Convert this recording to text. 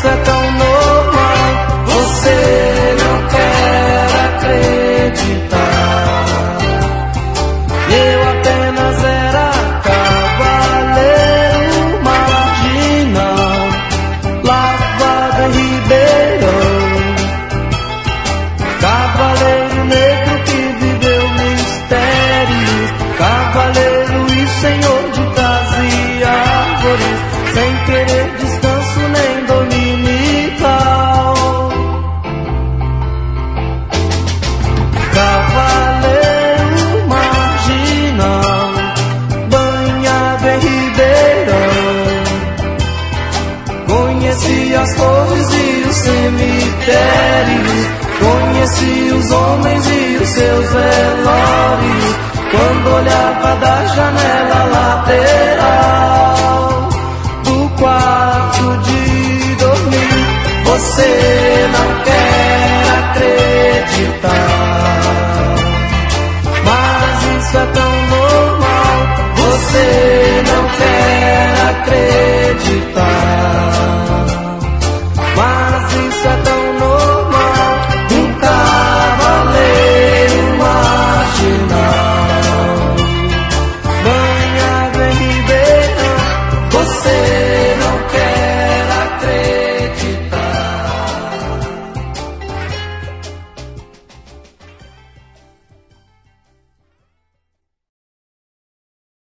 isso é tão normal. Você não quer acreditar. Eu apenas era cavaleiro marginal, lavado em Ribeirão, cavaleiro negro que viveu mistérios, cavaleiro e senhor de casa e árvores, sem querer descanso nem dominical. Cavaleiro marginal, banhado em Ribeirão, conheci as torres e os cemitérios, conheci os homens e os seus velórios, quando olhava da janela lateral.